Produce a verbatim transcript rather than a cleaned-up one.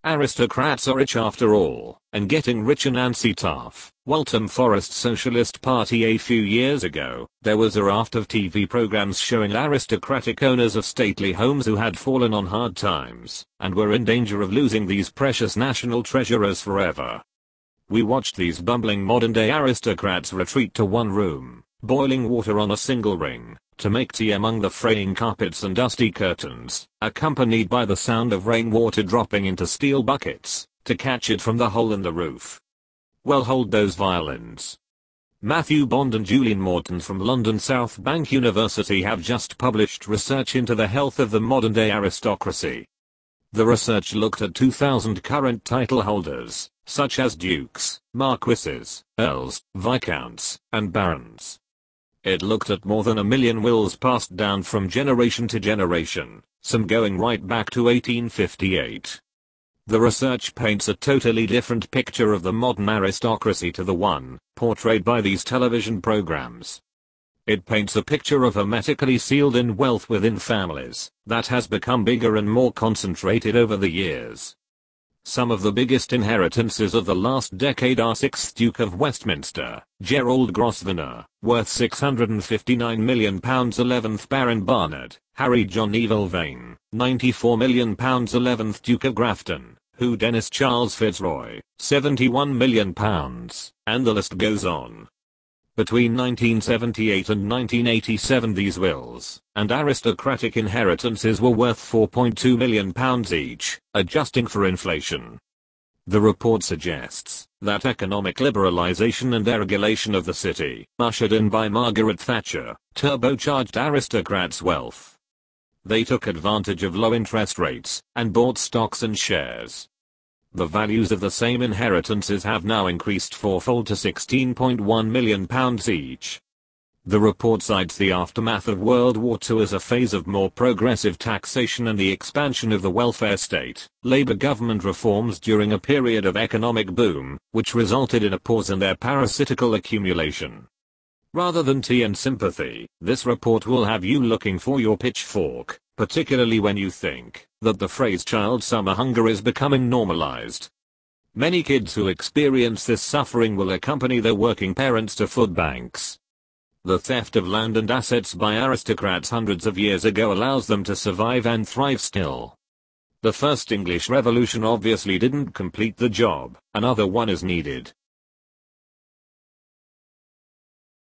Aristocrats are rich after all, and getting richer. Nancy Taff, Waltham Forest Socialist Party. A few years ago, there was a raft of T V programs showing aristocratic owners of stately homes who had fallen on hard times, and were in danger of losing these precious national treasures forever. We watched these bumbling modern-day aristocrats retreat to one room, boiling water on a single ring, to make tea among the fraying carpets and dusty curtains, accompanied by the sound of rainwater dropping into steel buckets, to catch it from the hole in the roof. Well, hold those violins. Matthew Bond and Julian Morton from London South Bank University have just published research into the health of the modern-day aristocracy. The research looked at two thousand current title holders, such as dukes, marquises, earls, viscounts, and barons. It looked at more than a million wills passed down from generation to generation, some going right back to eighteen fifty-eight. The research paints a totally different picture of the modern aristocracy to the one portrayed by these television programs. It paints a picture of hermetically sealed-in wealth within families that has become bigger and more concentrated over the years. Some of the biggest inheritances of the last decade are sixth Duke of Westminster, Gerald Grosvenor, worth six hundred fifty-nine million pounds, eleventh Baron Barnard, Harry John Neville Vane, ninety-four million pounds, eleventh Duke of Grafton, who Dennis Charles Fitzroy, seventy-one million pounds, and the list goes on. Between nineteen seventy-eight and nineteen eighty-seven, these wills and aristocratic inheritances were worth four point two million pounds each, adjusting for inflation. The report suggests that economic liberalization and deregulation of the city, ushered in by Margaret Thatcher, turbocharged aristocrats' wealth. They took advantage of low interest rates and bought stocks and shares. The values of the same inheritances have now increased fourfold to sixteen point one million pounds each. The report cites the aftermath of World War Two as a phase of more progressive taxation and the expansion of the welfare state, Labour government reforms during a period of economic boom, which resulted in a pause in their parasitical accumulation. Rather than tea and sympathy, this report will have you looking for your pitchfork, particularly when you think that the phrase child summer hunger is becoming normalized. Many kids who experience this suffering will accompany their working parents to food banks. The theft of land and assets by aristocrats hundreds of years ago allows them to survive and thrive still. The First English Revolution obviously didn't complete the job, another one is needed.